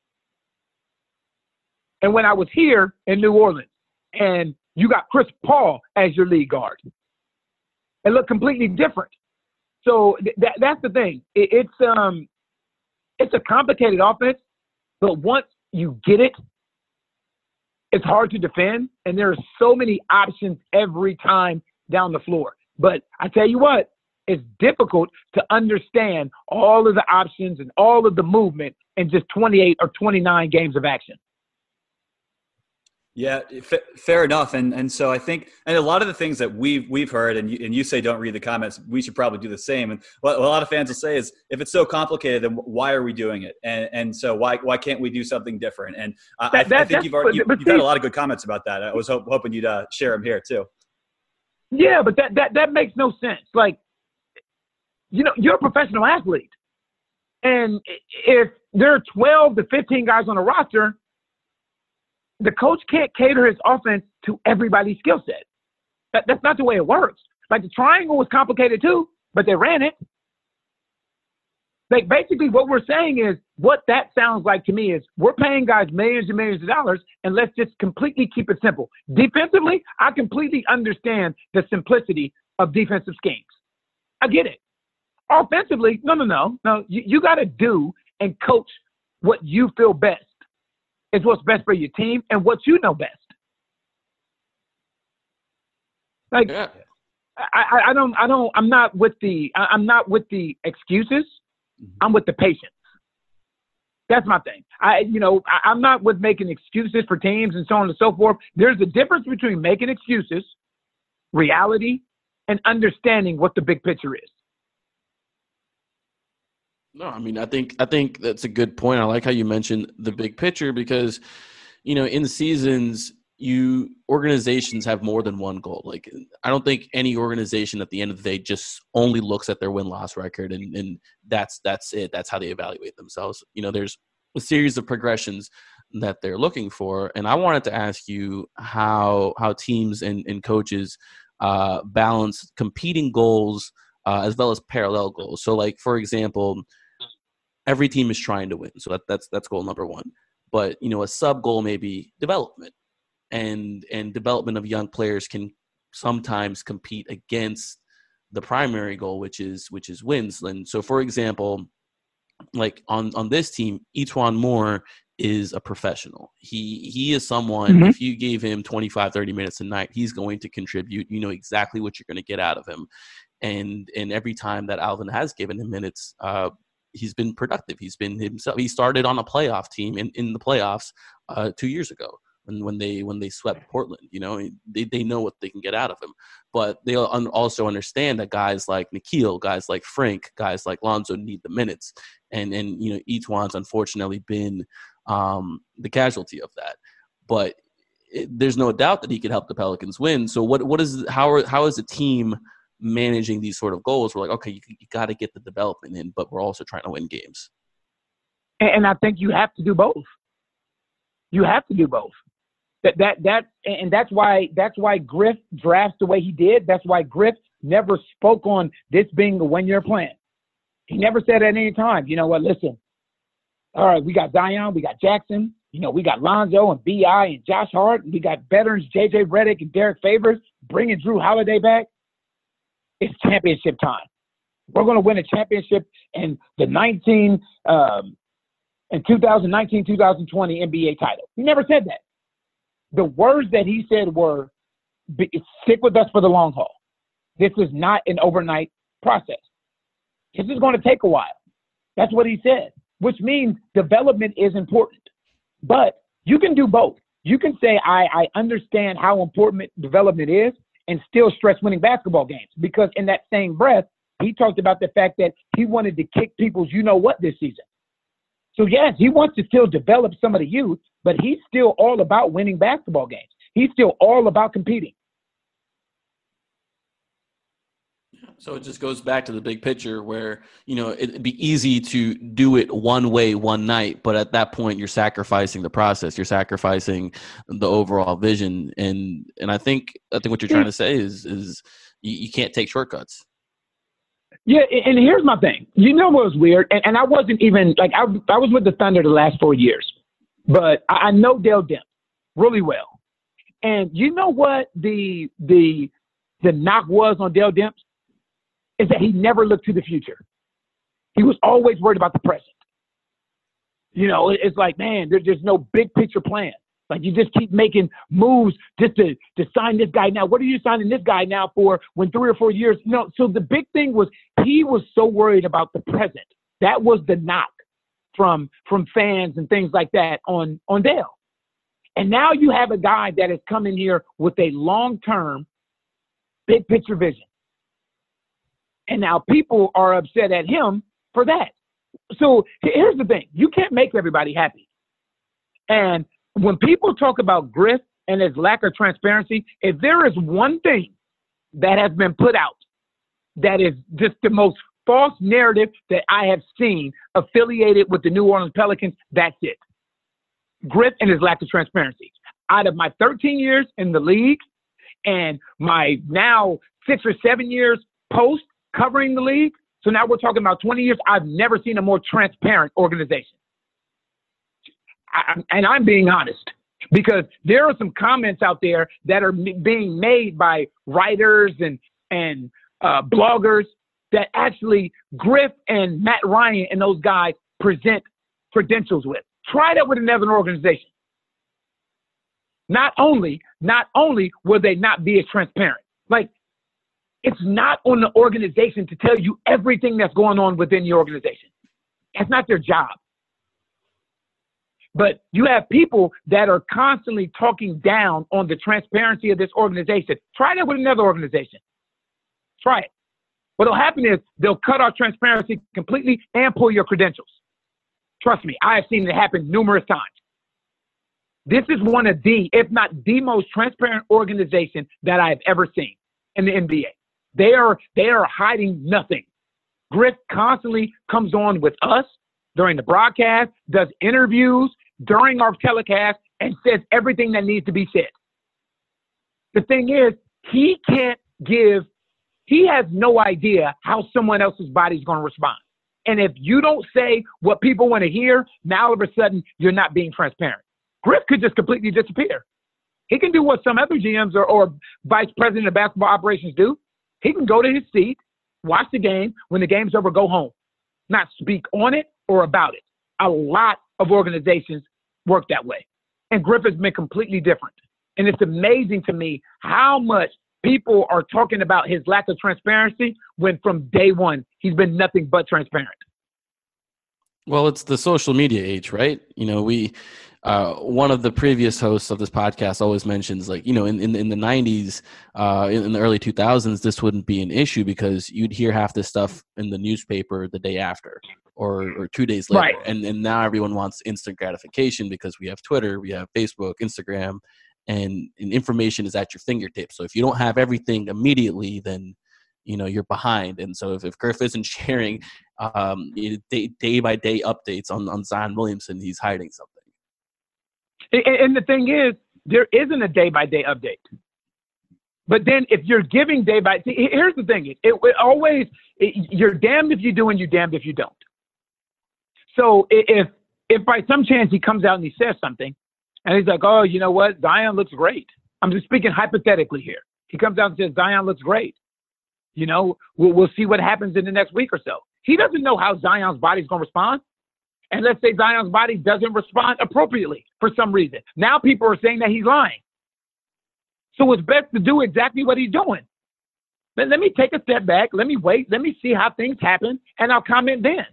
And when I was here in New Orleans, and you got Chris Paul as your lead guard, it looked completely different. So th- that, that's the thing. It, it's um, it's a complicated offense, but once you get it, it's hard to defend, and there are so many options every time down the floor. But I tell you what, it's difficult to understand all of the options and all of the movement in just twenty-eight or twenty-nine games of action. Yeah, f- fair enough. And and so I think, and a lot of the things that we've we've heard, and you, and you say don't read the comments, we should probably do the same. And what a lot of fans will say is, if it's so complicated, then why are we doing it? And and so why why can't we do something different? And uh, that, that, I, I think you've already, you, you've had a lot of good comments about that. I was hope, hoping you'd uh, share them here too. Yeah, but that, that that makes no sense. Like, you know, you're a professional athlete, and if there are twelve to fifteen guys on a roster, the coach can't cater his offense to everybody's skill set. That, that's not the way it works. Like, the triangle was complicated too, but they ran it. Like, basically what we're saying is, what that sounds like to me is, we're paying guys millions and millions of dollars, and let's just completely keep it simple. Defensively, I completely understand the simplicity of defensive schemes. I get it. Offensively, no, no, no, no. You, you got to do and coach what you feel best. Is what's best for your team and what you know best. Like, yeah. I, I, I don't, I don't, I'm not with the, I'm not with the excuses. Mm-hmm. I'm with the patience. That's my thing. I, you know, I, I'm not with making excuses for teams and so on and so forth. There's a difference between making excuses, reality, and understanding what the big picture is. No, I mean, I think I think that's a good point. I like how you mentioned the big picture because, you know, in seasons, you organizations have more than one goal. Like, I don't think any organization at the end of the day just only looks at their win-loss record and, and that's that's it. That's how they evaluate themselves. You know, there's a series of progressions that they're looking for. And I wanted to ask you how how teams and, and coaches uh, balance competing goals uh, as well as parallel goals. So, like, for example, every team is trying to win. So that, that's that's goal number one. But, you know, a sub goal may be development. And and development of young players can sometimes compete against the primary goal, which is which is wins. And so, for example, like on, on this team, E'Twaun Moore is a professional. He he is someone, mm-hmm. if you gave him twenty-five, thirty minutes a night, he's going to contribute. You know exactly what you're going to get out of him. And and every time that Alvin has given him minutes, uh, he's been productive. He's been himself. He started on a playoff team in, in the playoffs uh, two years ago. When, when they when they swept Portland, you know, they, they know what they can get out of him. But they also understand that guys like Nickeil, guys like Frank, guys like Lonzo need the minutes. And, and you know, E'Twaun's unfortunately been um, the casualty of that. But it, there's no doubt that he could help the Pelicans win. So what what is how are, how is the team managing these sort of goals? We're like, okay, you, you got to get the development in, but we're also trying to win games. And I think you have to do both. You have to do both. That that that and that's why that's why Griff drafts the way he did. That's why Griff never spoke on this being a one-year plan. He never said at any time, you know what, listen, all right, we got Zion, we got Jackson, you know, we got Lonzo and B I and Josh Hart, and we got veterans J J Redick and Derek Favors, bringing Drew Holiday back. It's championship time. We're going to win a championship in the nineteen um, in twenty nineteen twenty twenty N B A title. He never said that. The words that he said were, stick with us for the long haul. This is not an overnight process. This is going to take a while. That's what he said, which means development is important. But you can do both. You can say, I, I understand how important development is and still stress winning basketball games. Because in that same breath, he talked about the fact that he wanted to kick people's you-know-what this season. So, yes, he wants to still develop some of the youth, but he's still all about winning basketball games. He's still all about competing. So it just goes back to the big picture where, you know, it'd be easy to do it one way, one night, but at that point you're sacrificing the process. You're sacrificing the overall vision. And and I think I think what you're trying to say is is you, you can't take shortcuts. Yeah, and here's my thing. You know what was weird? And, and I wasn't even, like, I, I was with the Thunder the last four years. But I, I know Dell Demps really well. And you know what the the the knock was on Dell Demps? Is that he never looked to the future. He was always worried about the present. You know, it's like, man, there, there's no big picture plan. Like, you just keep making moves just to, to sign this guy now. What are you signing this guy now for when three or four years? You know, so the big thing was he was so worried about the present. That was the knock from from fans and things like that on, on Dale. And now you have a guy that has come in here with a long-term, big picture vision. And now people are upset at him for that. So here's the thing. You can't make everybody happy. And when people talk about Griff and his lack of transparency, if there is one thing that has been put out that is just the most false narrative that I have seen affiliated with the New Orleans Pelicans, that's it. Griff and his lack of transparency. Out of my thirteen years in the league and my now six or seven years post covering the league, so now we're talking about twenty years, I've never seen a more transparent organization. I, and I'm being honest, because there are some comments out there that are m- being made by writers and, and uh, bloggers that actually Griff and Matt Ryan and those guys present credentials with. Try that with another organization. Not only, not only will they not be as transparent. Like, it's not on the organization to tell you everything that's going on within your organization. That's not their job. But you have people that are constantly talking down on the transparency of this organization. Try that with another organization. Try it. What'll happen is they'll cut off transparency completely and pull your credentials. Trust me, I have seen it happen numerous times. This is one of the, if not the most transparent organization that I've ever seen in the N B A. They are, they are hiding nothing. Griff constantly comes on with us during the broadcast, does interviews during our telecast, and says everything that needs to be said. The thing is, he can't give, he has no idea how someone else's body is going to respond. And if you don't say what people want to hear, now all of a sudden you're not being transparent. Griff could just completely disappear. He can do what some other G Ms or, or vice president of basketball operations do. He can go to his seat, watch the game. When the game's over, go home. Not speak on it or about it. A lot of organizations work that way. And Griff has been completely different. And it's amazing to me how much people are talking about his lack of transparency when from day one, he's been nothing but transparent. Well, it's the social media age, right? You know, we, uh, one of the previous hosts of this podcast always mentions, like, you know, in, in, in the nineties, uh, in, in the early two thousands, this wouldn't be an issue because you'd hear half this stuff in the newspaper the day after or, or two days later. Right. And, and now everyone wants instant gratification because we have Twitter, we have Facebook, Instagram, and, and information is at your fingertips. So if you don't have everything immediately, then, you know, you're behind. And so if, if Griff isn't sharing um, day, day by day updates on, on Zion Williamson, he's hiding something. And, and the thing is, there isn't a day by day update. But then if you're giving day by day, here's the thing. It, it, it always, it, you're damned if you do and you're damned if you don't. So if, if by some chance he comes out and he says something and he's like, oh, you know what? Zion looks great. I'm just speaking hypothetically here. He comes out and says, Zion looks great. You know, we'll, we'll see what happens in the next week or so. He doesn't know how Zion's body's going to respond. And let's say Zion's body doesn't respond appropriately for some reason. Now people are saying that he's lying. So it's best to do exactly what he's doing. Let, let me take a step back. Let me wait. Let me see how things happen, and I'll comment then.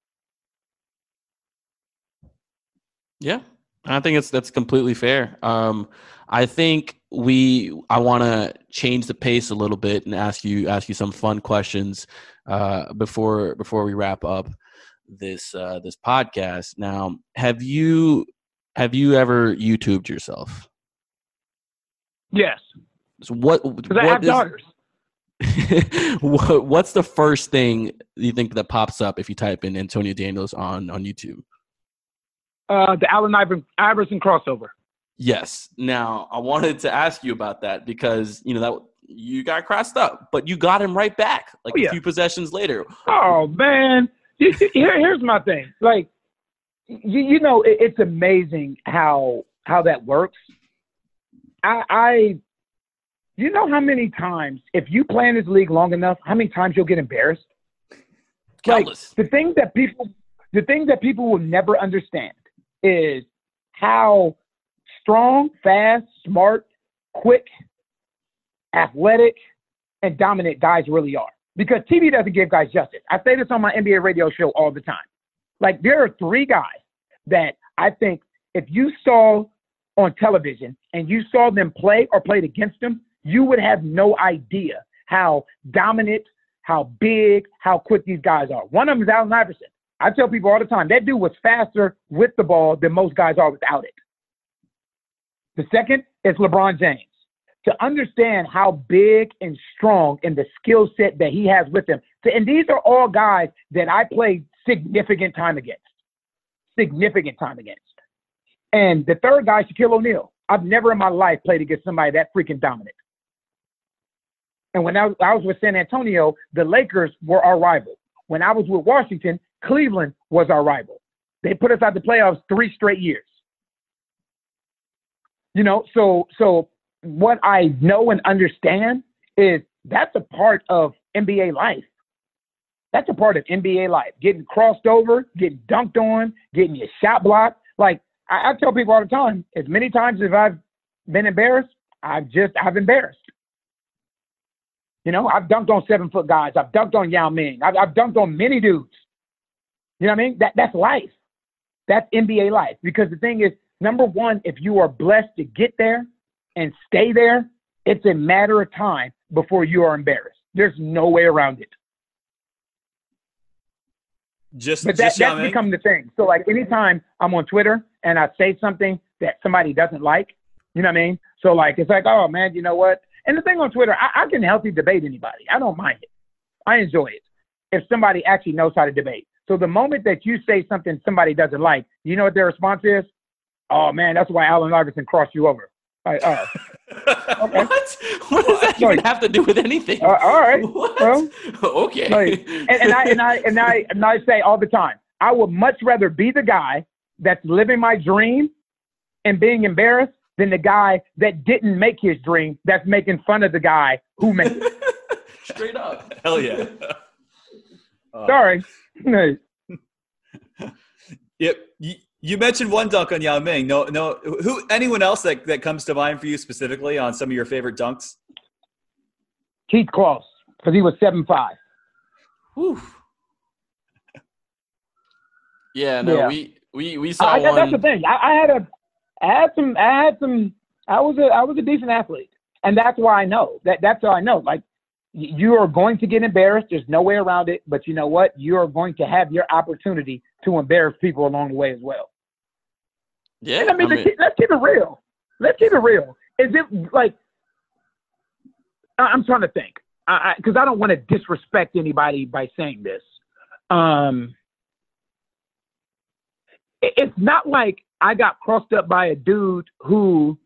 Yeah, I think it's that's completely fair. Um, I think we I want to change the pace a little bit and ask you ask you some fun questions uh, before before we wrap up this uh, this podcast. Now, have you have you ever YouTubed yourself? Yes. So what? Because I have is, daughters. what, what's the first thing you think that pops up if you type in Antonio Daniels on on YouTube? Uh, the Allen Iverson crossover. Yes. Now, I wanted to ask you about that because, you know, that you got crossed up, but you got him right back like oh, yeah. a few possessions later. Oh, man. Here, here's my thing. Like, you, you know, it, it's amazing how how that works. I, I, you know how many times, if you play in this league long enough, how many times you'll get embarrassed? Countless. Like, the thing that people, the thing that people will never understand is how strong, fast, smart, quick, athletic, and dominant guys really are. Because T V doesn't give guys justice. I say this on my N B A radio show all the time. Like, there are three guys that I think if you saw on television and you saw them play or played against them, you would have no idea how dominant, how big, how quick these guys are. One of them is Allen Iverson. I tell people all the time, that dude was faster with the ball than most guys are without it. The second is LeBron James. To understand how big and strong and the skill set that he has with him. And these are all guys that I played significant time against. Significant time against. And the third guy, Shaquille O'Neal. I've never in my life played against somebody that freaking dominant. And when I was, I was with San Antonio, the Lakers were our rival. When I was with Washington, Cleveland was our rival. They put us out the playoffs three straight years. You know, so so what I know and understand is that's a part of N B A life. That's a part of N B A life. Getting crossed over, getting dunked on, getting your shot blocked. Like I, I tell people all the time, as many times as I've been embarrassed, I've just I've embarrassed. You know, I've dunked on seven foot guys. I've dunked on Yao Ming. I've, I've dunked on many dudes. You know what I mean? That that's life. That's N B A life. Because the thing is, number one, if you are blessed to get there and stay there, it's a matter of time before you are embarrassed. There's no way around it. Just, but that, just that's become the thing. So like anytime I'm on Twitter and I say something that somebody doesn't like, you know what I mean? So like, it's like, oh man, you know what? And the thing on Twitter, I, I can healthy debate anybody. I don't mind it. I enjoy it. If somebody actually knows how to debate. So the moment that you say something somebody doesn't like, you know what their response is? Oh man, that's why Allen Iverson crossed you over. Like, oh, okay. What? What does that even have to do with anything? Uh, all right. What? Well, okay. Like, and, and I and I and I and I say all the time, I would much rather be the guy that's living my dream and being embarrassed than the guy that didn't make his dream that's making fun of the guy who made it. Straight up. Hell yeah. Uh, Sorry. Yep. You, you mentioned one dunk on Yao Ming. No, no. Who? Anyone else that, that comes to mind for you specifically on some of your favorite dunks? Keith Kloss, because he was seven five. Whew. Yeah. No. Yeah. We we we saw I, one. That's the thing. I, I had a, I had some, I had some. I was a, I was a decent athlete, and that's why I know that. That's how I know. Like, you are going to get embarrassed. There's no way around it. But you know what? You are going to have your opportunity to embarrass people along the way as well. Yeah. And I mean, I mean let's, let's keep it real. Let's keep it real. Is it like, I'm trying to think, because I, I, I don't want to disrespect anybody by saying this. Um, it, it's not like I got crossed up by a dude who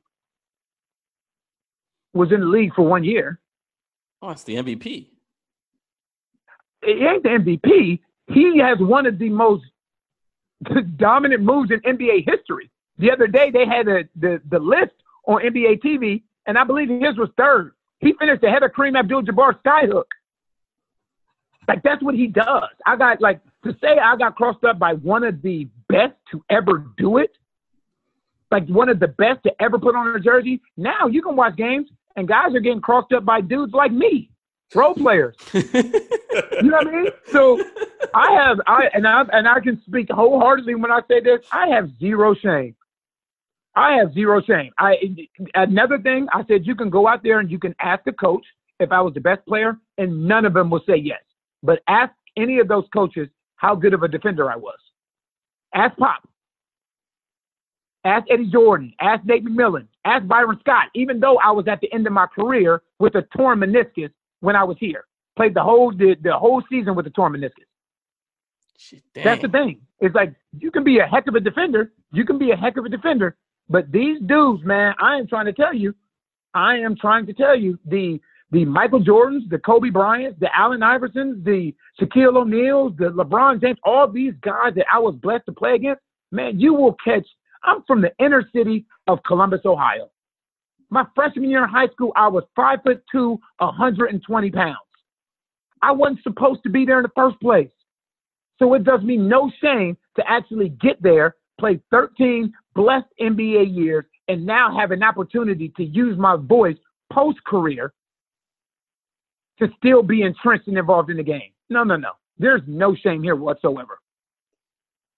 was in the league for one year. Oh, it's the M V P. It ain't the M V P. He has one of the most dominant moves in N B A history. The other day, they had a, the, the list on N B A T V, and I believe his was third. He finished ahead of Kareem Abdul-Jabbar's skyhook. Like, that's what he does. I got, like, to say I got crossed up by one of the best to ever do it, like one of the best to ever put on a jersey, now you can watch games, and guys are getting crossed up by dudes like me, role players. You know what I mean? So I have, I and I and I can speak wholeheartedly when I say this. I have zero shame. I have zero shame. I another thing I said, you can go out there and you can ask the coach if I was the best player, and none of them will say yes. But ask any of those coaches how good of a defender I was. Ask Pop. Ask Eddie Jordan. Ask Nate McMillan. Ask Byron Scott. Even though I was at the end of my career with a torn meniscus when I was here, played the whole the, the whole season with a torn meniscus. Shit, That's the thing. It's like you can be a heck of a defender. You can be a heck of a defender. But these dudes, man, I am trying to tell you, I am trying to tell you, the the Michael Jordans, the Kobe Bryants, the Allen Iversons, the Shaquille O'Neals, the LeBron James, all these guys that I was blessed to play against, man, you will catch. I'm from the inner city of Columbus, Ohio. My freshman year in high school, I was five foot two, one hundred twenty pounds. I wasn't supposed to be there in the first place. So it does me no shame to actually get there, play thirteen blessed N B A years, and now have an opportunity to use my voice post-career to still be entrenched and involved in the game. No, no, no. There's no shame here whatsoever.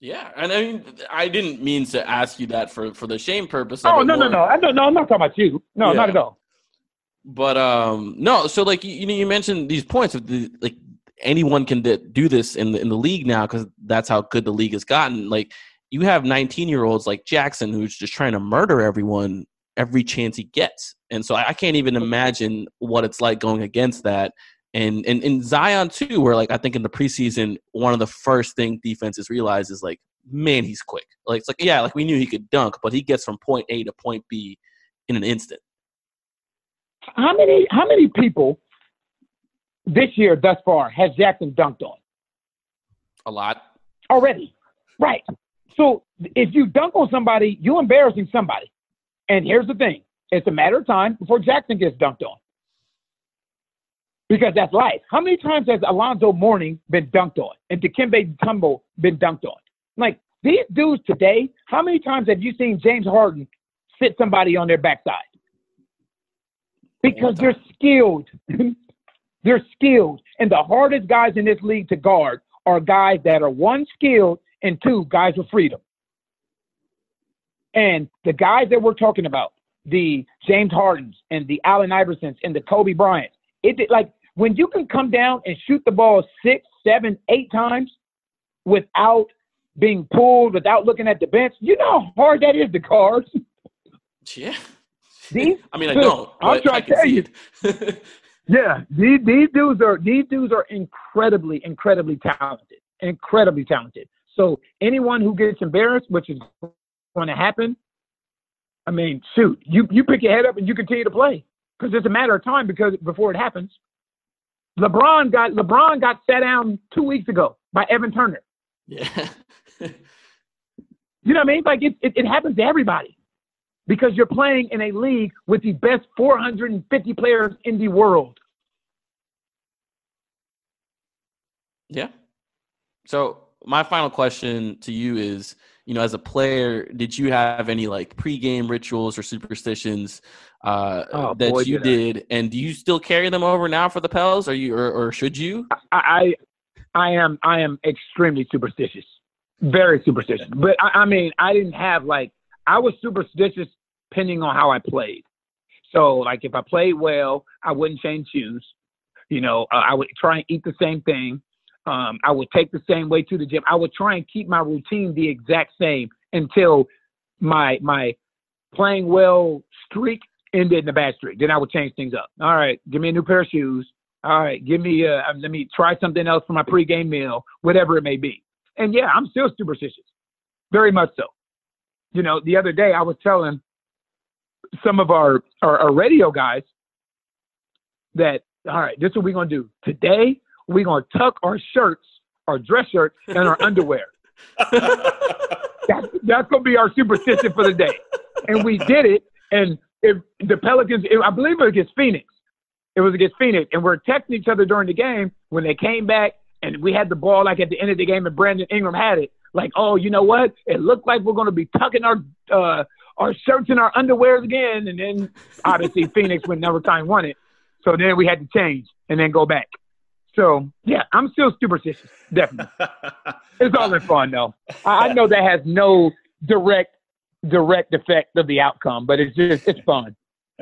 Yeah, and I mean, I didn't mean to ask you that for, for the shame purpose. Oh of no, it no, more. no, I don't, no, I'm not talking about you. No, Yeah. not at all. But um, no, so like you, you know, you mentioned these points of the, like anyone can d- do this in the in the league now because that's how good the league has gotten. Like you have nineteen year olds like Jackson who's just trying to murder everyone every chance he gets, and so I, I can't even imagine what it's like going against that. And and in Zion too, where like I think in the preseason, one of the first thing defenses realize is like, man, he's quick. Like it's like yeah, like we knew he could dunk, but he gets from point A to point B in an instant. How many how many people this year thus far has Jackson dunked on? A lot. Already. Right. So if you dunk on somebody, you're embarrassing somebody. And here's the thing. It's a matter of time before Jackson gets dunked on. Because that's life. How many times has Alonzo Mourning been dunked on and Dikembe Mutombo been dunked on? Like, these dudes today, how many times have you seen James Harden sit somebody on their backside? Because they're skilled. They're skilled. And the hardest guys in this league to guard are guys that are, one, skilled, and two, guys with freedom. And the guys that we're talking about, the James Hardens and the Allen Iversons and the Kobe Bryants, it like when you can come down and shoot the ball six, seven, eight times without being pulled, without looking at the bench, you know how hard that is to guard. Yeah. These, I mean, I don't. I'm But trying I to can tell see you. it. Yeah, these these dudes are these dudes are incredibly, incredibly talented, incredibly talented. So anyone who gets embarrassed, which is going to happen, I mean, shoot, you you pick your head up and you continue to play because it's a matter of time because before it happens. LeBron got LeBron got sat down two weeks ago by Evan Turner. Yeah. You know what I mean? Like it, it it happens to everybody. Because you're playing in a league with the best four hundred fifty players in the world. Yeah. So my final question to you is, you know, as a player, did you have any like pregame rituals or superstitions uh, oh, that boy, you did, did, and do you still carry them over now for the Pels, or you, or, or should you? I, I, I am, I am extremely superstitious, very superstitious. But I, I mean, I didn't have like. I was superstitious depending on how I played. So, like, if I played well, I wouldn't change shoes. You know, uh, I would try and eat the same thing. Um, I would take the same way to the gym. I would try and keep my routine the exact same until my my playing well streak ended in a bad streak. Then I would change things up. All right, give me a new pair of shoes. All right, give me uh, let me try something else for my pregame meal, whatever it may be. And yeah, I'm still superstitious, very much so. You know, the other day I was telling some of our, our, our radio guys that, all right, this is what we're going to do. Today, we're going to tuck our shirts, our dress shirts, and our underwear. that's that's going to be our superstition for the day. And we did it. And if the Pelicans, I believe it was against Phoenix. It was against Phoenix. And we're texting each other during the game when they came back and we had the ball like at the end of the game and Brandon Ingram had it. Like, oh, you know what? It looked like we're going to be tucking our uh, our shirts and our underwears again. And then, obviously, Phoenix when Nevertime won it. So then we had to change and then go back. So, yeah, I'm still superstitious, definitely. It's all in fun, though. I, I know that has no direct direct effect of the outcome, but it's just it's fun.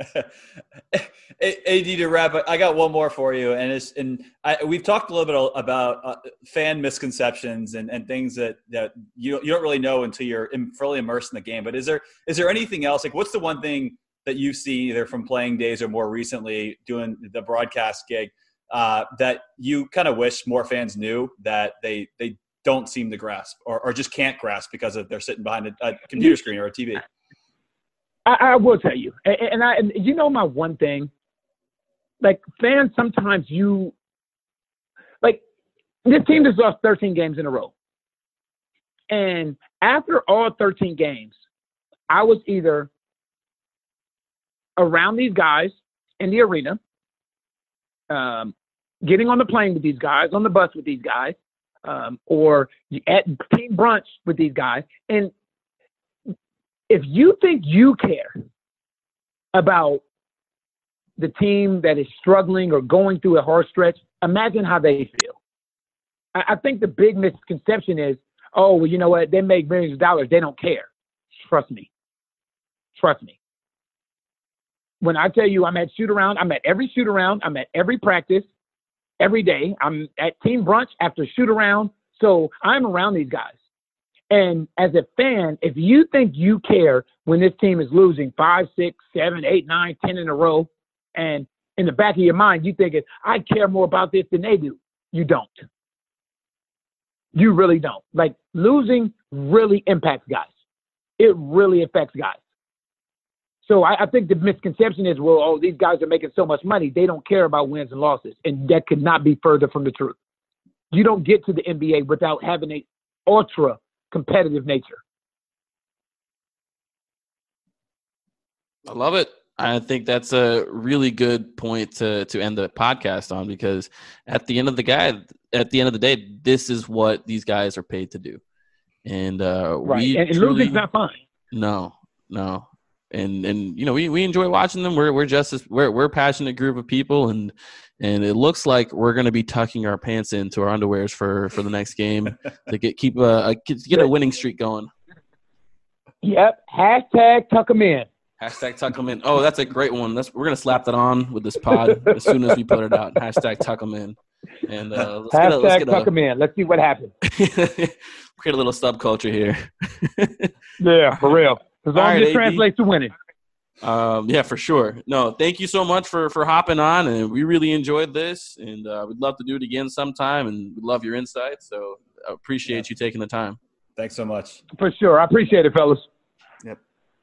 A D, to wrap up, I got one more for you, and it's and I, we've talked a little bit about uh, fan misconceptions and, and things that, that you you don't really know until you're in, fully immersed in the game. But is there is there anything else? Like, what's the one thing that you see either from playing days or more recently doing the broadcast gig uh, that you kind of wish more fans knew that they they don't seem to grasp or, or just can't grasp because of they're sitting behind a, a computer screen or a T V? I, I will tell you, and, and I, and you know, my one thing, like fans, sometimes you, like this team has lost thirteen games in a row. And after all thirteen games, I was either around these guys in the arena, um, getting on the plane with these guys, on the bus with these guys, um, or at team brunch with these guys. And if you think you care about the team that is struggling or going through a hard stretch, imagine how they feel. I, I think the big misconception is, oh, well, you know what? They make millions of dollars. They don't care. Trust me. Trust me. When I tell you I'm at shoot around, I'm at every shoot around. I'm at every practice every day. I'm at team brunch after shoot around. So I'm around these guys. And as a fan, if you think you care when this team is losing five, six, seven, eight, nine, ten in a row, and in the back of your mind, you think, I care more about this than they do. You don't. You really don't. Like, losing really impacts guys. It really affects guys. So I, I think the misconception is, well, oh, these guys are making so much money, they don't care about wins and losses. And that could not be further from the truth. You don't get to the N B A without having an ultra competitive nature. I love it. I think that's a really good point to to end the podcast on, because at the end of the guy, at the end of the day, this is what these guys are paid to do. And uh, right. we and, and truly, losing's not fun. No, no. And and you know, we, we enjoy watching them. We're we're just as we're we're a passionate group of people, and and it looks like we're going to be tucking our pants into our underwears for, for the next game to get keep a, a get a winning streak going. Yep. Hashtag tuck them in. Hashtag tuck them in. Oh, that's a great one. That's we're gonna slap that on with this pod as soon as we put it out. Hashtag tuck them in. And uh, let's Hashtag get a, let's get tuck a, them in. Let's see what happens. Create a little subculture here. Yeah, for real. As long right, as it A B. translates to winning. Um, yeah, for sure. No, thank you so much for, for hopping on, and we really enjoyed this, and uh, we'd love to do it again sometime, and we love your insights. So I appreciate yeah. you taking the time. Thanks so much. For sure. I appreciate it, fellas. Yep.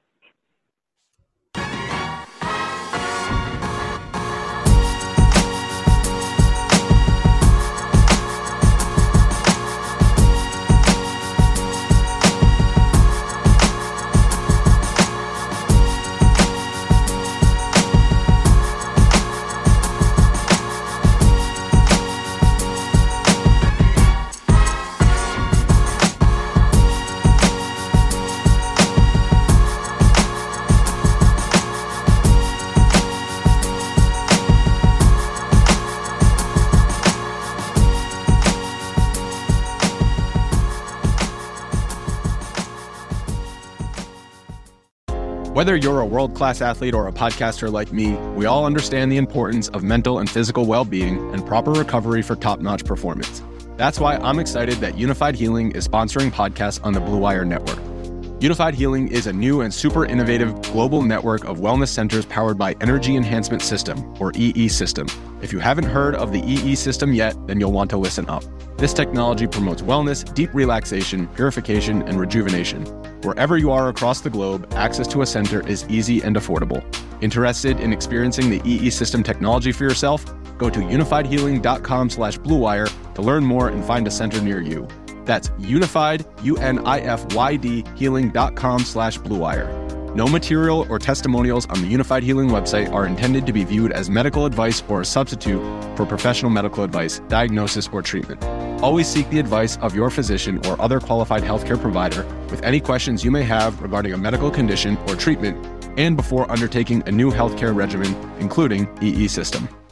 Whether you're a world-class athlete or a podcaster like me, we all understand the importance of mental and physical well-being and proper recovery for top-notch performance. That's why I'm excited that Unified Healing is sponsoring podcasts on the Blue Wire Network. Unified Healing is a new and super innovative global network of wellness centers powered by Energy Enhancement System, or E E System. If you haven't heard of the E E System yet, then you'll want to listen up. This technology promotes wellness, deep relaxation, purification, and rejuvenation. Wherever you are across the globe, access to a center is easy and affordable. Interested in experiencing the E E System technology for yourself? Go to unified healing dot com slash blue wire to learn more and find a center near you. That's unified, U N I F Y D, healing dot com slash blue wire. No material or testimonials on the Unified Healing website are intended to be viewed as medical advice or a substitute for professional medical advice, diagnosis, or treatment. Always seek the advice of your physician or other qualified healthcare provider with any questions you may have regarding a medical condition or treatment, and before undertaking a new healthcare regimen, including E E System.